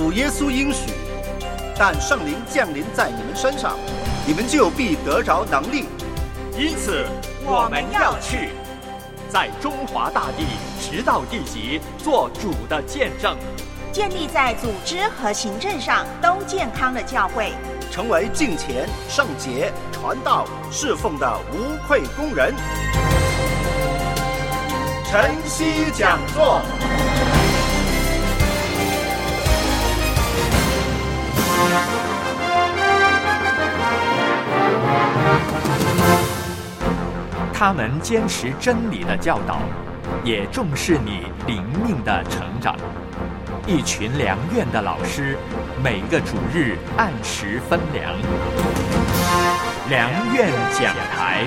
主耶稣应许，但圣灵降临在你们身上，你们就必得着能力。 因此我们要去，在中华大地直到地极做主的见证， 建立在组织和行政上都健康的教会， 成为敬虔、圣洁、传道、侍奉的无愧工人。晨曦讲座。 他们坚持真理的教导，也重视你灵命的成长。一群良院的老师，每个主日按时分粮。良院讲台。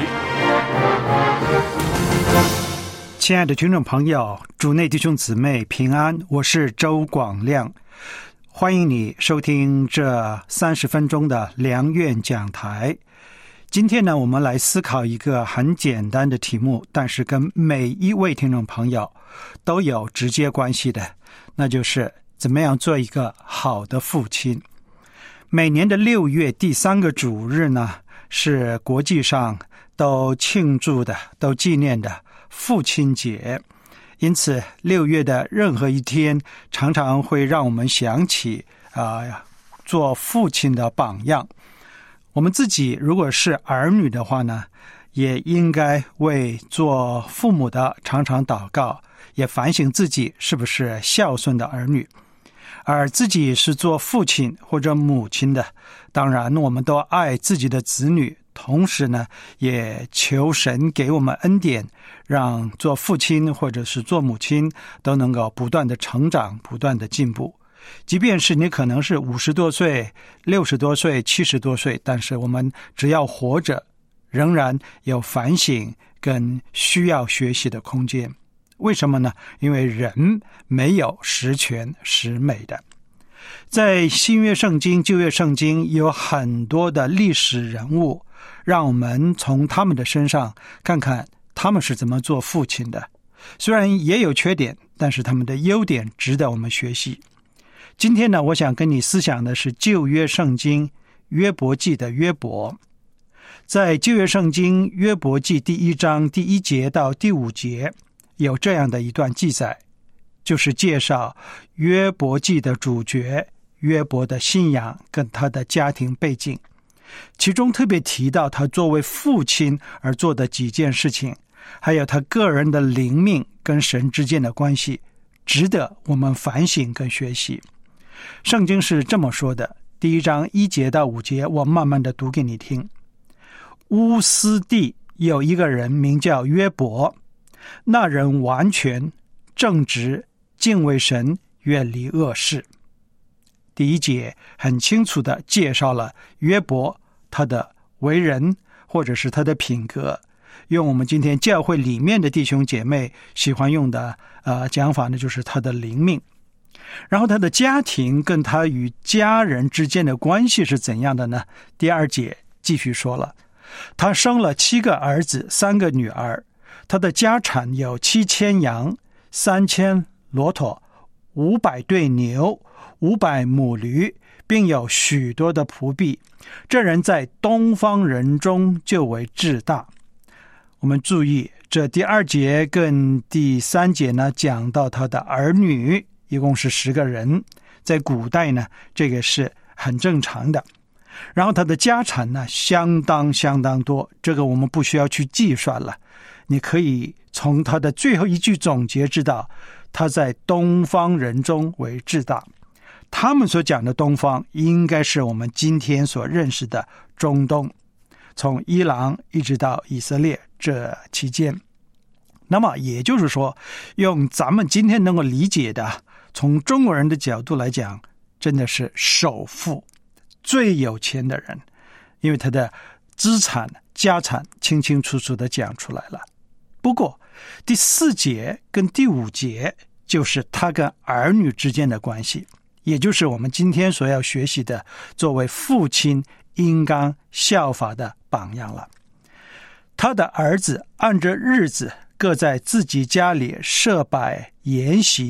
亲爱的听众朋友，主内弟兄姊妹平安，我是周广亮，欢迎你收听这30分钟的良院讲台。今天呢，我们来思考一个很简单的题目，但是跟每一位听众朋友都有直接关系的，那就是怎么样做一个好的父亲。每年的6月第3个主日呢，是国际上都庆祝的、都纪念的父亲节，因此6月的任何一天常常会让我们想起做父亲的榜样。我们自己如果是儿女的话呢，也应该为做父母的常常祷告，也反省自己是不是孝顺的儿女。而自己是做父亲或者母亲的，当然我们都爱自己的子女，同时呢，也求神给我们恩典，让做父亲或者是做母亲都能够不断的成长，不断的进步。即便是你可能是50多岁、60多岁、70多岁，但是我们只要活着，仍然有反省跟需要学习的空间。为什么呢？因为人没有十全十美的。在新约圣经、旧约圣经有很多的历史人物，让我们从他们的身上看看他们是怎么做父亲的。虽然也有缺点，但是他们的优点值得我们学习。今天呢，我想跟你思想的是旧约圣经约伯记的约伯。在旧约圣经约伯记第1章第1节到第5节有这样的一段记载，就是介绍约伯记的主角约伯的信仰跟他的家庭背景，其中特别提到他作为父亲而做的几件事情，还有他个人的灵命跟神之间的关系，值得我们反省跟学习。圣经是这么说的，第1章1节到5节，我慢慢的读给你听。乌斯地有一个人名叫约伯，那人完全正直，敬畏神，远离恶事。第1节很清楚地介绍了约伯他的为人或者是他的品格，用我们今天教会里面的弟兄姐妹喜欢用的讲法呢，就是他的灵命。然后他的家庭跟他与家人之间的关系是怎样的呢？第2节继续说了，他生了7个儿子3个女儿，他的家产有7000羊3000骆驼500对牛500母驴，并有许多的仆婢。这人在东方人中就为至大。我们注意，这第2节跟第3节呢，讲到他的儿女一共是10个人，在古代呢，这个是很正常的。然后他的家产呢，相当多，这个我们不需要去计算了。你可以从他的最后一句总结知道，他在东方人中为至大。他们所讲的东方，应该是我们今天所认识的中东，从伊朗一直到以色列这期间。那么也就是说，用咱们今天能够理解的，从中国人的角度来讲，真的是首富，最有钱的人，因为他的资产家产清清楚楚地讲出来了。不过第4节跟第5节就是他跟儿女之间的关系，也就是我们今天所要学习的作为父亲应当效法的榜样了。他的儿子按着日子各在自己家里设摆筵席，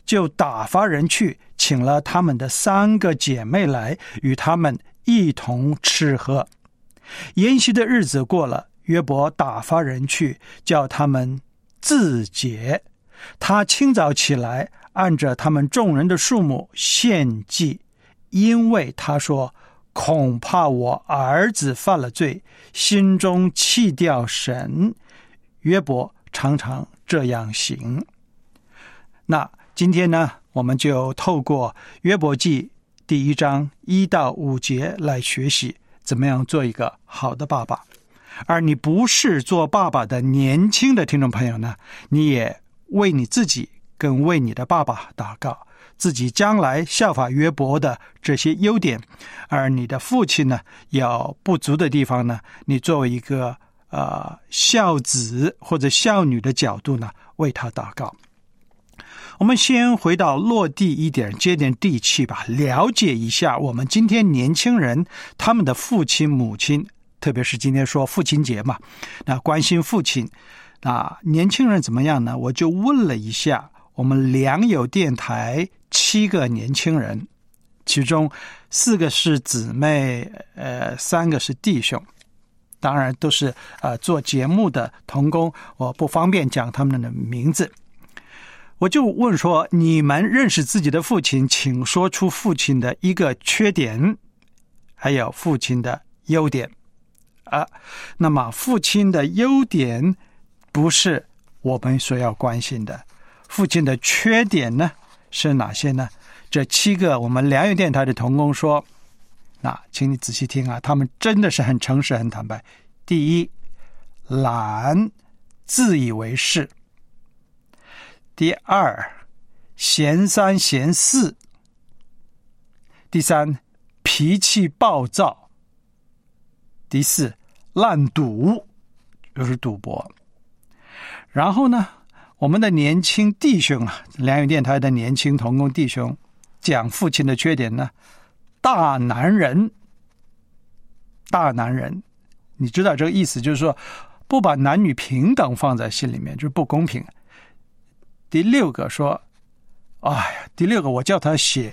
就打发人去，请了他们的3个姐妹来，与他们一同吃喝。筵席的日子过了，约伯打发人去，叫他们自洁。他清早起来，按着他们众人的数目献祭，因为他说，恐怕我儿子犯了罪，心中弃掉神。约伯常常这样行。那今天呢，我们就透过约伯记第1章1到5节来学习怎么样做一个好的爸爸。而你不是做爸爸的年轻的听众朋友呢，你也为你自己跟为你的爸爸祷告，自己将来效法约伯的这些优点。而你的父亲呢，有不足的地方呢，你作为一个孝子或者孝女的角度呢，为他祷告。我们先回到落地一点，接点地气吧，了解一下我们今天年轻人他们的父亲母亲，特别是今天说父亲节嘛，那关心父亲，那年轻人怎么样呢？我就问了一下我们良友电台7个年轻人，其中4个是姊妹，3个是弟兄，当然都是做节目的同工，我不方便讲他们的名字。我就问说，你们认识自己的父亲，请说出父亲的一个缺点，还有父亲的优点。那么父亲的优点不是我们所要关心的，父亲的缺点呢是哪些呢？这7个我们良友电台的同工说，那请你仔细听啊，他们真的是很诚实很坦白。第一，懒，自以为是。第2，嫌3嫌4。第3，脾气暴躁。第4，烂赌，就是赌博。然后呢，我们的年轻弟兄啊，良友电台的年轻同工弟兄讲父亲的缺点呢，大男人。大男人，你知道这个意思，就是说不把男女平等放在心里面，就是不公平。第6个说，第6个我叫他写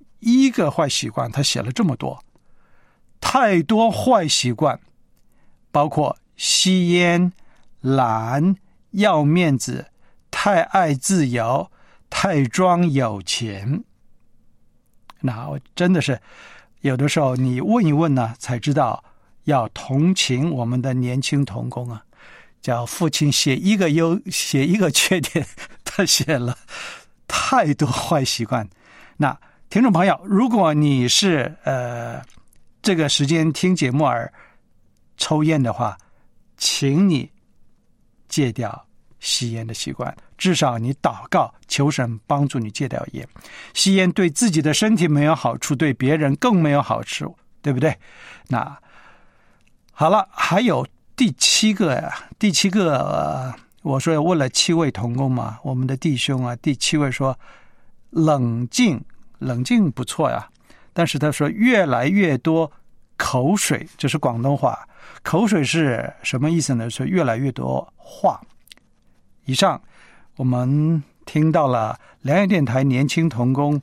1个坏习惯，他写了这么多，太多坏习惯，包括吸烟、懒、要面子、太爱自由、太装有钱。那我真的是有的时候你问一问呢，才知道要同情我们的年轻同工啊。叫父亲写1个缺点，他写了太多坏习惯。那听众朋友，如果你是这个时间听节目而抽烟的话，请你戒掉吸烟的习惯，至少你祷告求神帮助你戒掉烟。吸烟对自己的身体没有好处，对别人更没有好处，对不对？那好了，还有第7个我说问了7位同工嘛，我们的弟兄啊，第7位说冷静不错呀，但是他说越来越多口水，这是广东话。口水是什么意思呢？说越来越多话。以上我们听到了良友电台年轻同工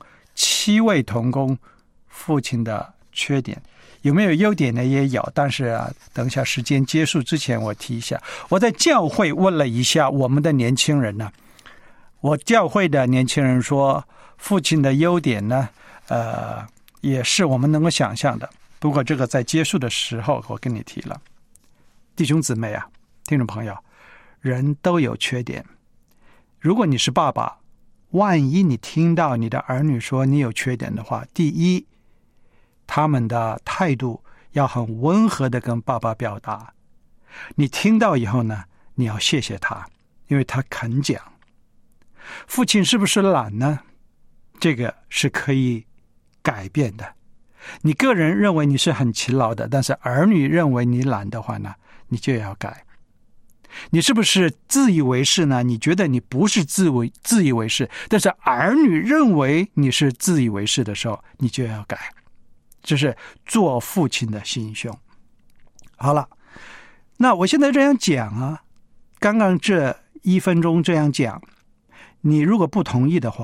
7位同工父亲的缺点，有没有优点呢？也有，但是等一下时间结束之前我提一下。我在教会问了一下我们的年轻人呢，我教会的年轻人说父亲的优点呢也是我们能够想象的，不过这个在结束的时候我跟你提了。弟兄姊妹啊，听众朋友，人都有缺点。如果你是爸爸，万一你听到你的儿女说你有缺点的话，第一，他们的态度要很温和的跟爸爸表达。你听到以后呢，你要谢谢他，因为他肯讲。父亲是不是懒呢？这个是可以改变的。你个人认为你是很勤劳的，但是儿女认为你懒的话呢，你就要改。你是不是自以为是呢？你觉得你不是自以为是，但是儿女认为你是自以为是的时候，你就要改。这是做父亲的心胸。好了，那我现在这样讲啊，刚刚这1分钟这样讲，你如果不同意的话，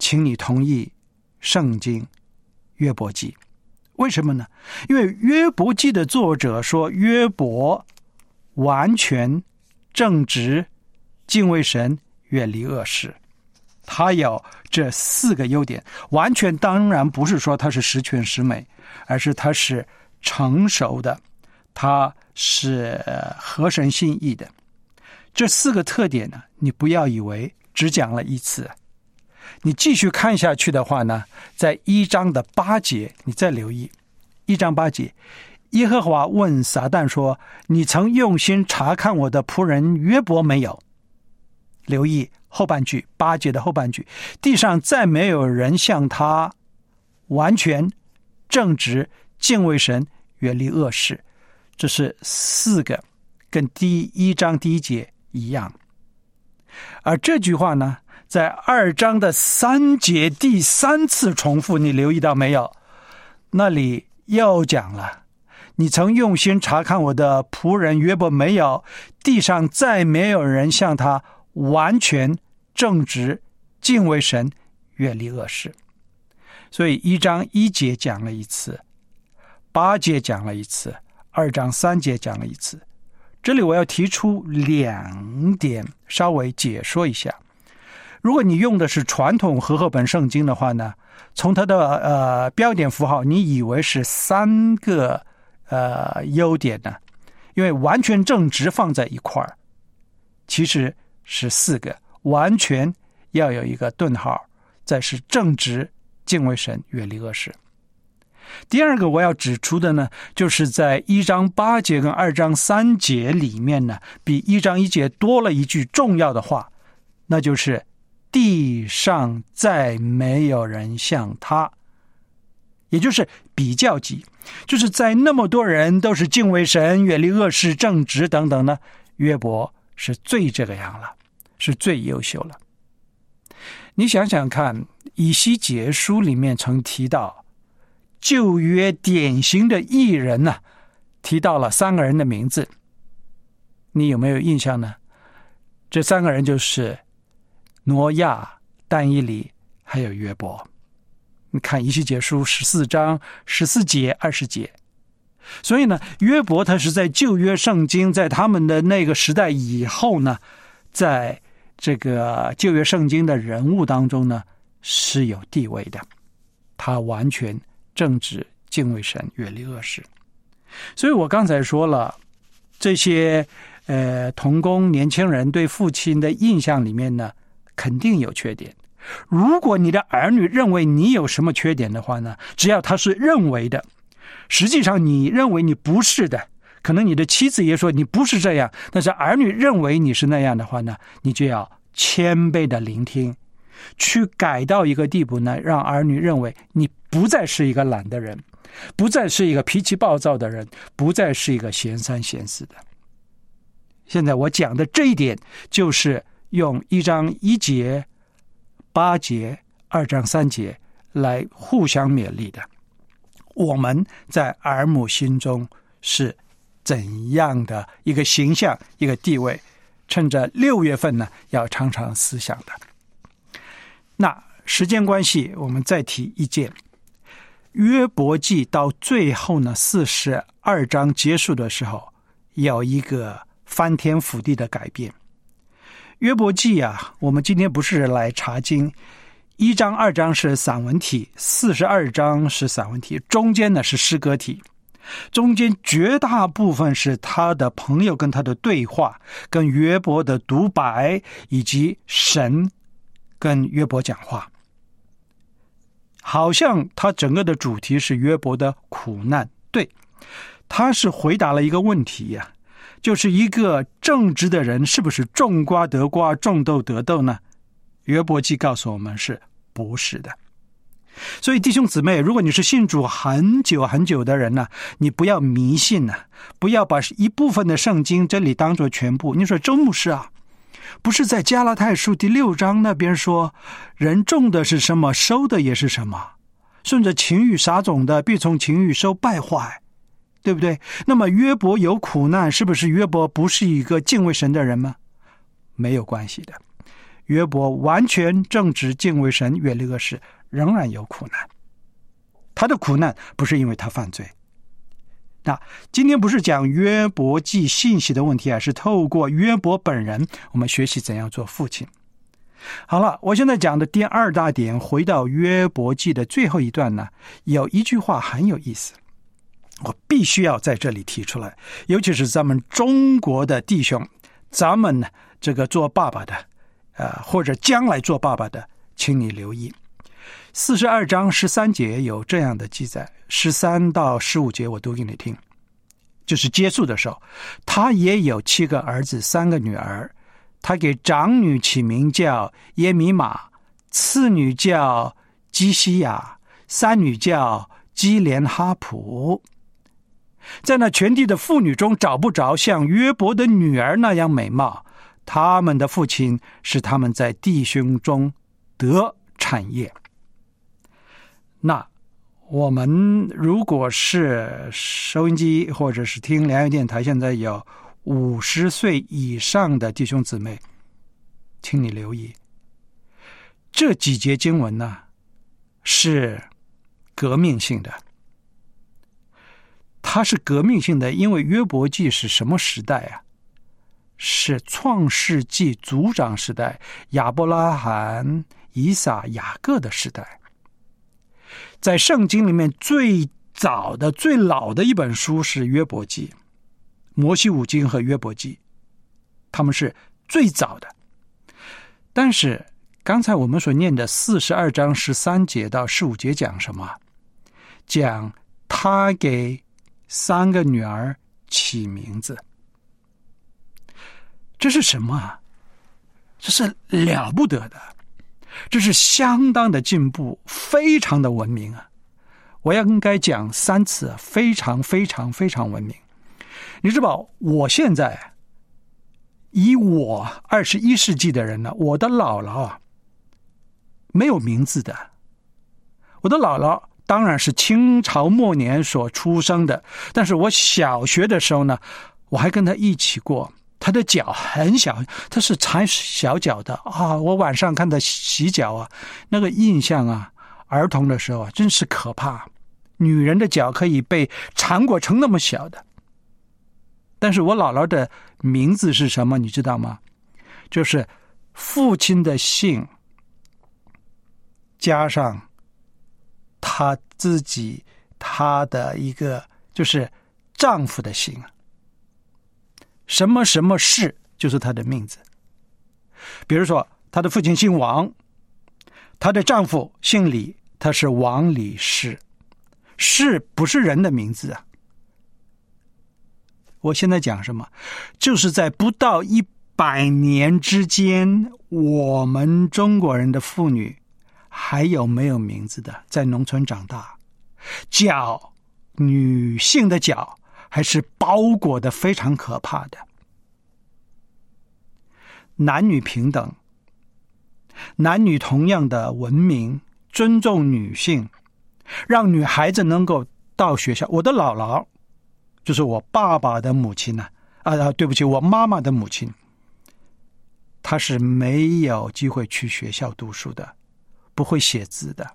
请你同意圣经约伯记。为什么呢？因为约伯记的作者说，约伯完全正直，敬畏神，远离恶事。他有这4个优点。完全当然不是说他是十全十美，而是他是成熟的，他是合神心意的。这4个特点呢，你不要以为只讲了一次，你继续看下去的话呢，在1章的8节，你再留意1章8节，耶和华问撒旦说，你曾用心查看我的仆人约伯没有？留意后半句，8节的后半句，地上再没有人像他完全正直，敬畏神，远离恶事。这是4个，跟第1章第1节一样。而这句话呢，在2章的3节第3次重复，你留意到没有？那里又讲了，你曾用心查看我的仆人约伯没有？地上再没有人像他完全正直，敬畏神，远离恶事。所以1章1节讲了一次，8节讲了一次，2章3节讲了一次。这里我要提出2点，稍微解说一下。如果你用的是传统和合本圣经的话呢，从它的标点符号，你以为是3个优点呢？因为完全正直放在一块儿，其实是4个，完全要有一个顿号，再是正直，敬畏神，远离恶事。第2个我要指出的呢，就是在1章8节跟2章3节里面呢，比1章1节多了一句重要的话，那就是地上再没有人像他。也就是比较级，就是在那么多人都是敬畏神，远离恶事，正直等等呢，约伯是最这个样了，是最优秀了。你想想看，以西结书里面曾提到旧约典型的义人呢，提到了3个人的名字，你有没有印象呢？这3个人就是挪亚、但以理还有约伯。你看以西结书14章14节20节。所以呢，约伯他是在旧约圣经在他们的那个时代以后呢，在这个旧约圣经的人物当中呢是有地位的，他完全正直，敬畏神，远离恶事。所以我刚才说了，这些同工年轻人对父亲的印象里面呢，肯定有缺点。如果你的儿女认为你有什么缺点的话呢，只要他是认为的，实际上你认为你不是的，可能你的妻子也说你不是这样，但是儿女认为你是那样的话呢，你就要谦卑的聆听，去改到一个地步呢，让儿女认为你不再是一个懒的人，不再是一个脾气暴躁的人，不再是一个嫌三嫌四的。现在我讲的这一点，就是用1章1节、8节、2章3节来互相勉励的。我们在儿母心中是怎样的一个形象、一个地位，趁着6月份呢，要常常思想的。那时间关系，我们再提一件。约伯记到最后呢，42章结束的时候，有一个翻天覆地的改变。约伯记啊，我们今天不是来查经，1章2章是散文体，42章是散文体，中间呢是诗歌体，中间绝大部分是他的朋友跟他的对话，跟约伯的独白，以及神跟约伯讲话。好像他整个的主题是约伯的苦难，对，他是回答了一个问题呀，就是一个正直的人是不是种瓜得瓜，种豆得豆呢？约伯记告诉我们是不是的。所以弟兄姊妹，如果你是信主很久很久的人呢，你不要迷信啊，不要把一部分的圣经真理当作全部。你说周牧师啊，不是在加拉太书第6章那边说，人种的是什么，收的也是什么，顺着情欲撒种的，必从情欲收败坏，对不对？那么约伯有苦难，是不是约伯不是一个敬畏神的人吗？没有关系的。 约伯完全正直敬畏神远离恶事，仍然有苦难。他的苦难不是因为他犯罪。那今天不是讲约伯记信息的问题，而是透过约伯本人，我们学习怎样做父亲。好了，我现在讲的第二大点，回到约伯记的最后一段呢，有一句话很有意思，我必须要在这里提出来，尤其是咱们中国的弟兄，咱们这个做爸爸的或者将来做爸爸的，请你留意。42章13节有这样的记载，13到15节我读给你听。就是结束的时候，他也有7个儿子3个女儿，他给长女起名叫耶米玛，次女叫基西亚，三女叫基连哈普。在那全地的妇女中找不着像约伯的女儿那样美貌，他们的父亲使他们在弟兄中得产业。那我们如果是收音机或者是听良友电台，现在有50岁以上的弟兄姊妹，请你留意，这几节经文呢是革命性的。它是革命性的，因为约伯记是什么时代啊？是创世纪族长时代，亚伯拉罕、以撒、雅各的时代。在圣经里面最早的最老的一本书是约伯记，摩西五经和约伯记，他们是最早的。但是刚才我们所念的42章13节到15节讲什么？讲他给3个女儿起名字。这是什么啊？这是了不得的，这是相当的进步，非常的文明啊！我要应该讲3次，非常非常非常文明。你知道，我现在以我21世纪的人呢，我的姥姥啊，没有名字的。我的姥姥当然是清朝末年所出生的，但是我小学的时候呢，我还跟她一起过。他的脚很小，他是踩小脚的啊！我晚上看他洗脚啊，那个印象啊，儿童的时候啊，真是可怕。女人的脚可以被缠裹成那么小的。但是我姥姥的名字是什么，你知道吗？就是父亲的姓加上他自己他的一个就是丈夫的姓。什么什么氏就是他的名字。比如说他的父亲姓王，他的丈夫姓李，他是王李氏。氏不是人的名字啊。我现在讲什么？就是在不到100年之间，我们中国人的妇女还有没有名字的，在农村长大，脚，女性的脚还是包裹的非常可怕的。男女平等，男女同样的文明，尊重女性，让女孩子能够到学校。我的姥姥就是我爸爸的母亲呢，对不起，我妈妈的母亲，她是没有机会去学校读书的，不会写字的。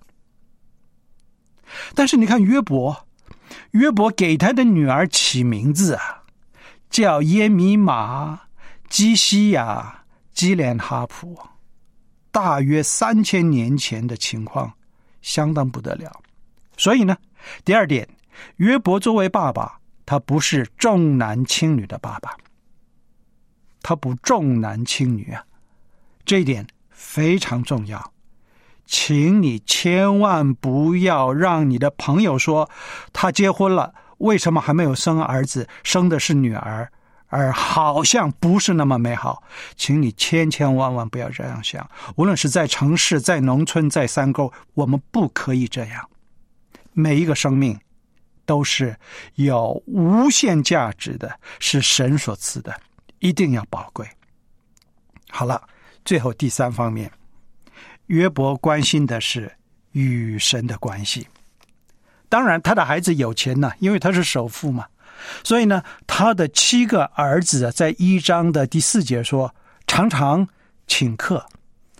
但是你看约伯给他的女儿起名字啊，叫耶米玛、基西亚、基连哈普，大约3000年前的情况，相当不得了。所以呢，第二点，约伯作为爸爸，他不是重男轻女的爸爸，他不重男轻女啊，这一点非常重要。请你千万不要让你的朋友说他结婚了，为什么还没有生儿子，生的是女儿，而好像不是那么美好。请你千万不要这样想，无论是在城市，在农村，在山沟，我们不可以这样。每一个生命都是有无限价值的，是神所赐的，一定要宝贵。好了，最后第3方面，约伯关心的是与神的关系。当然他的孩子有钱呢，因为他是首富嘛，所以呢他的7个儿子在1章的第4节说常常请客，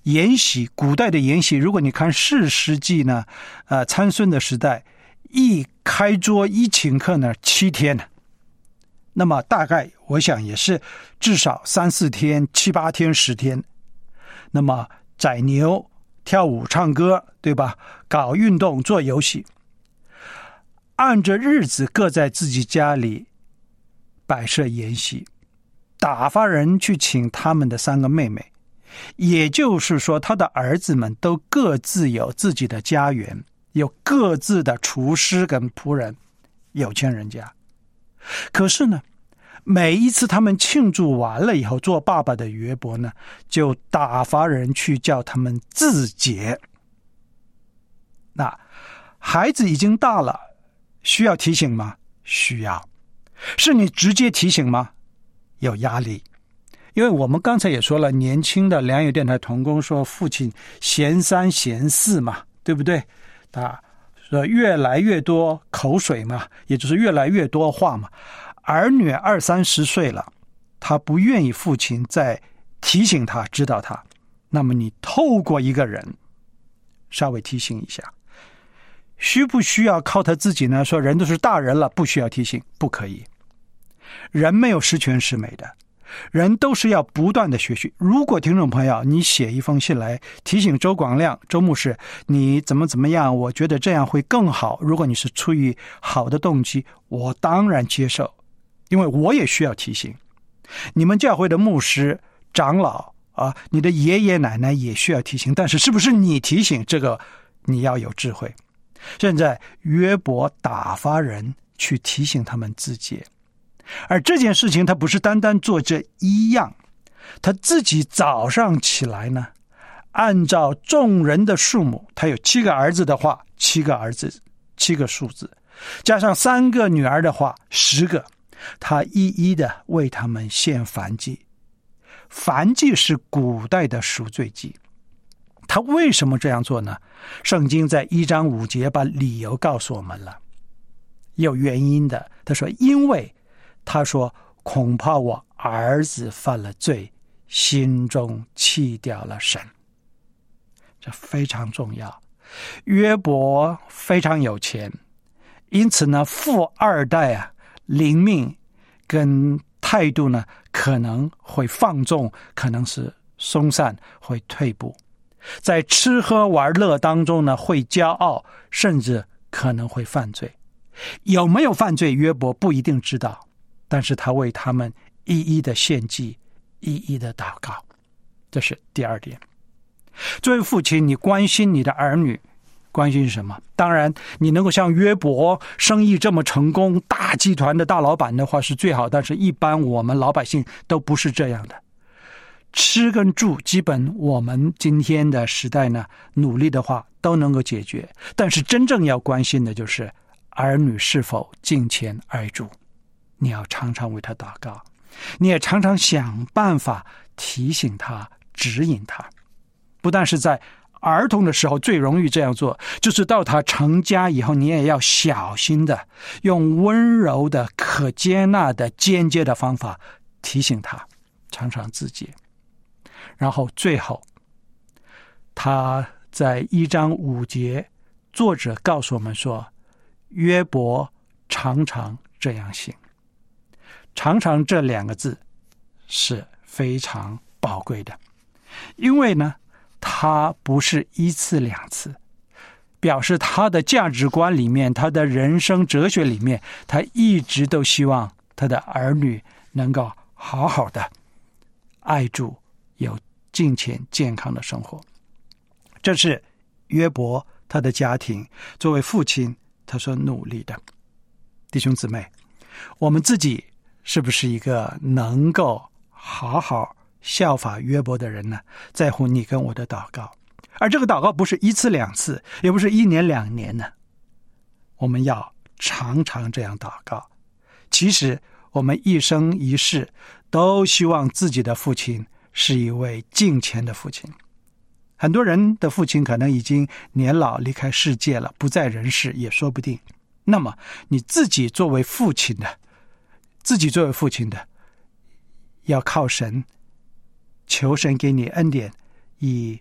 延禧，古代的延禧，如果你看4世纪呢，参孙的时代，一开桌一请客呢7天呢，那么大概我想也是至少3、4天、7、8天、10天。那么宰牛、跳舞、唱歌，对吧？搞运动、做游戏，按着日子各在自己家里摆设筵席，打发人去请他们的3个妹妹。也就是说，他的儿子们都各自有自己的家园，有各自的厨师跟仆人，有钱人家。可是呢，每一次他们庆祝完了以后，做爸爸的约伯呢，就打发人去叫他们自洁。那孩子已经大了，需要提醒吗？需要。是你直接提醒吗？有压力。因为我们刚才也说了，年轻的良友电台同工说父亲嫌3嫌4嘛，对不对？说越来越多口水嘛，也就是越来越多话嘛。儿女20、30岁了，他不愿意父亲再提醒他、指导他，那么你透过一个人稍微提醒一下。需不需要靠他自己呢？说人都是大人了，不需要提醒，不可以。人没有十全十美的，人都是要不断的学习。如果听众朋友你写一封信来提醒周广亮周牧师你怎么样，我觉得这样会更好，如果你是出于好的动机，我当然接受，因为我也需要提醒。你们教会的牧师长老你的爷爷奶奶也需要提醒，但是是不是你提醒，这个你要有智慧。现在约伯打发人去提醒他们自洁，而这件事情他不是单单做这一样，他自己早上起来呢，按照众人的数目，他有7个儿子的话，7个儿子7个数字，加上3个女儿的话10个，他一一的为他们献燔祭。燔祭是古代的赎罪祭。他为什么这样做呢？圣经在1章5节把理由告诉我们了，有原因的。他说因为他说恐怕我儿子犯了罪，心中弃掉了神。这非常重要。约伯非常有钱，因此呢富2代灵命跟态度呢可能会放纵，可能是松散，会退步。在吃喝玩乐当中呢会骄傲，甚至可能会犯罪。有没有犯罪约伯不一定知道，但是他为他们一一的献祭，一一的祷告。这是第2点。作为父亲，你关心你的儿女，关心什么？当然你能够像约伯生意这么成功，大集团的大老板的话是最好，但是一般我们老百姓都不是这样的。吃跟住基本我们今天的时代呢努力的话都能够解决，但是真正要关心的就是儿女是否敬虔爱主。你要常常为他祷告，你也常常想办法提醒他、指引他。不但是在儿童的时候最容易这样做，就是到他成家以后，你也要小心的用温柔的、可接纳的、间接的方法提醒他，常常自洁。然后最后他在1章5节，作者告诉我们说，约伯常常这样行。常常这2个字是非常宝贵的，因为呢他不是1次2次，表示他的价值观里面，他的人生哲学里面，他一直都希望他的儿女能够好好的爱主，有敬虔健康的生活。这是约伯他的家庭作为父亲他所努力的。弟兄姊妹，我们自己是不是一个能够好好效法约伯的人呢？在乎你跟我的祷告，而这个祷告不是1次2次，也不是1年2年呢，我们要常常这样祷告。其实我们一生一世都希望自己的父亲是一位敬虔的父亲。很多人的父亲可能已经年老离开世界了，不在人世也说不定。那么你自己作为父亲的，要靠神，求神给你恩典，以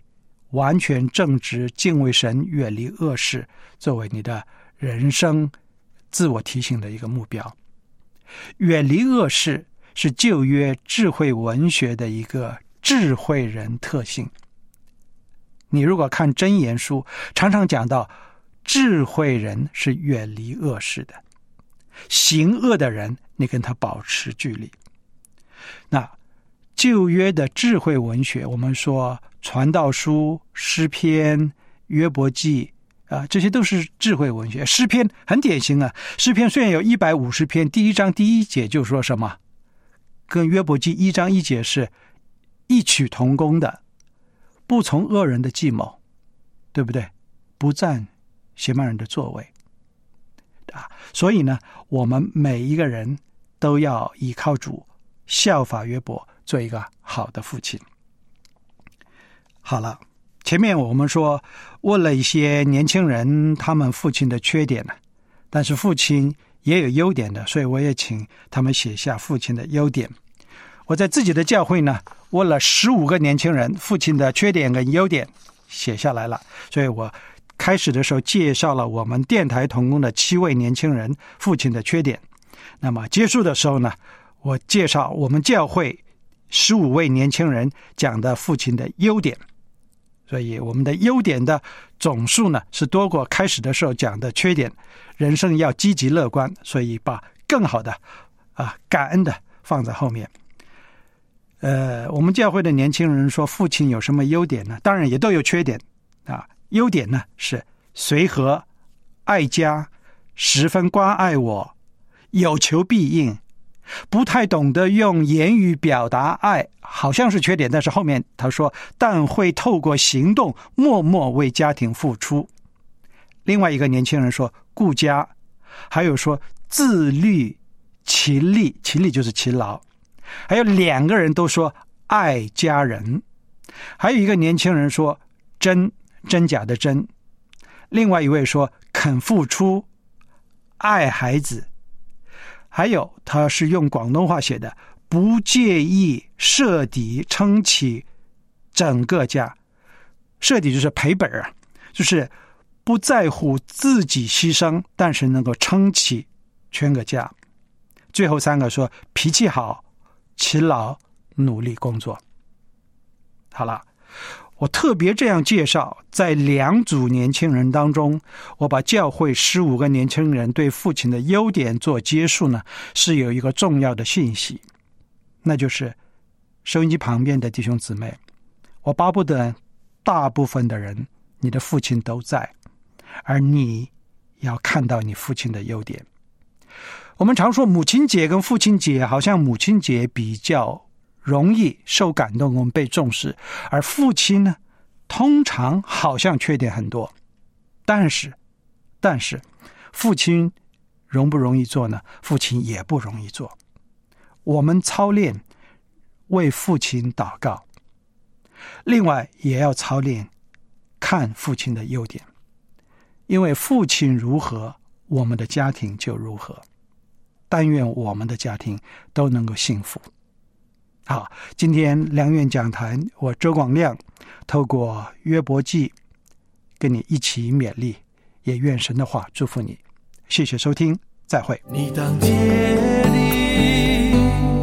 完全正直、敬畏神、远离恶事作为你的人生自我提醒的一个目标。远离恶事是旧约智慧文学的一个智慧人特性。你如果看箴言书，常常讲到智慧人是远离恶事的，行恶的人你跟他保持距离。那旧约的智慧文学，我们说传道书、诗篇、约伯记这些都是智慧文学。诗篇很典型啊，诗篇虽然有150篇，第1章第1节就说什么，跟约伯记1章1节是异曲同工的，不从恶人的计谋，对不对？不占邪慢人的作为所以呢，我们每一个人都要依靠主，效法约伯，做一个好的父亲。好了，前面我们说问了一些年轻人他们父亲的缺点呢，但是父亲也有优点的，所以我也请他们写下父亲的优点。我在自己的教会呢，问了15个年轻人父亲的缺点跟优点写下来了，所以我开始的时候介绍了我们电台同工的7位年轻人父亲的缺点。那么结束的时候呢，我介绍我们教会15位年轻人讲的父亲的优点。所以我们的优点的总数呢，是多过开始的时候讲的缺点。人生要积极乐观，所以把更好的感恩的放在后面。我们教会的年轻人说父亲有什么优点呢？当然也都有缺点优点呢是随和、爱家、十分关爱我、有求必应，不太懂得用言语表达爱，好像是缺点，但是后面他说但会透过行动默默为家庭付出。另外一个年轻人说顾家，还有说自律、勤力，勤力就是勤劳，还有2个人都说爱家人，还有一个年轻人说真假的真，另外一位说肯付出、爱孩子，还有他是用广东话写的，不介意设底撑起整个家。设底就是赔本就是不在乎自己牺牲，但是能够撑起全个家。最后3个说脾气好、勤劳、努力工作。好了，我特别这样介绍，在2组年轻人当中，我把教会15个年轻人对父亲的优点做结束呢，是有一个重要的信息，那就是收音机旁边的弟兄姊妹，我巴不得大部分的人你的父亲都在，而你要看到你父亲的优点。我们常说母亲节跟父亲节，好像母亲节比较容易受感动，我们被重视，而父亲呢，通常好像缺点很多。但是父亲容不容易做呢？父亲也不容易做。我们操练为父亲祷告，另外也要操练看父亲的优点，因为父亲如何，我们的家庭就如何。但愿我们的家庭都能够幸福。好，今天良缘讲坛，我周广亮透过约伯记跟你一起勉励，也愿神的话祝福你。谢谢收听，再会。 你当竭力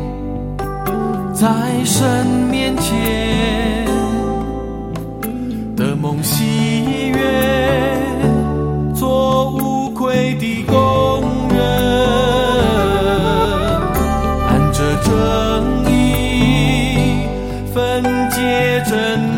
在神面前的梦喜悦，做无愧的工人，按着正义分解真